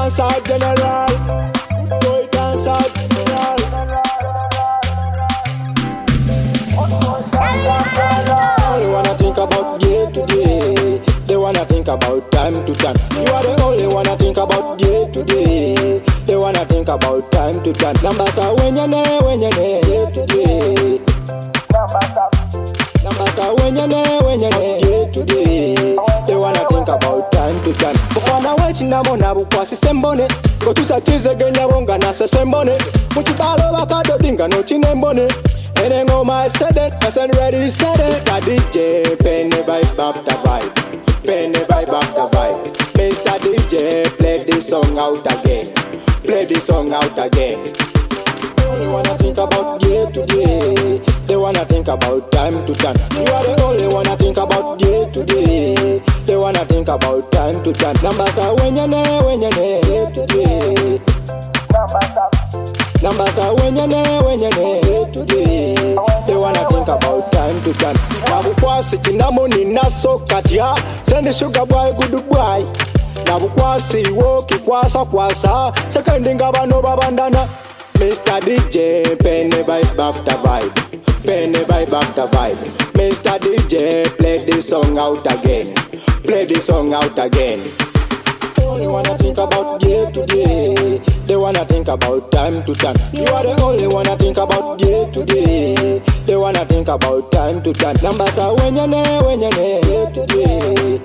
dance out general. Good boy dance out general. Only wanna think about day to day. They wanna think about time to time. You are the only one I think about day to day. They wanna think about time to time. Numbers are when you know, day to day. Numbers are when you know, day to day. They wanna think about time to time. Ukwana wechina mona bukwasi sembone. Go to sachize genya wonga na sembone. Mutibalo wakado dinga no chinembone. And on my student, I said ready, steady. Mr. DJ, penny vibe after vibe. Penny vibe after vibe. Mr. DJ, play this song out again. Play this song out again. They wanna think about day to day. They wanna think about time to time. You are the only one I think about day to day. They wanna think about time to time. Numbers are when you know, day to day. Numbers are when you know, day to day. They wanna think about time to time. Nabukwasi chinamoni naso katia. Send the sugar boy good boy. Nabukwasi woki kwasa. Seconding abano babandana. Mr. DJ, penny vibe after vibe. Penny vibe after vibe. Mr. DJ, play this song out again. Play this song out again. They wanna think about day to day. They wanna think about time to time. You are the only one I think about day to day. They wanna think about time to time. Numbers are when you know, day to day.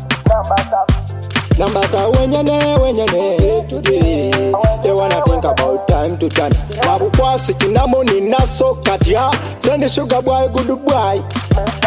Numbers are when you know, day to day. They wanna think about time to time. Nabukwasi chinamoni naso katia. Send the sugar boy good boy.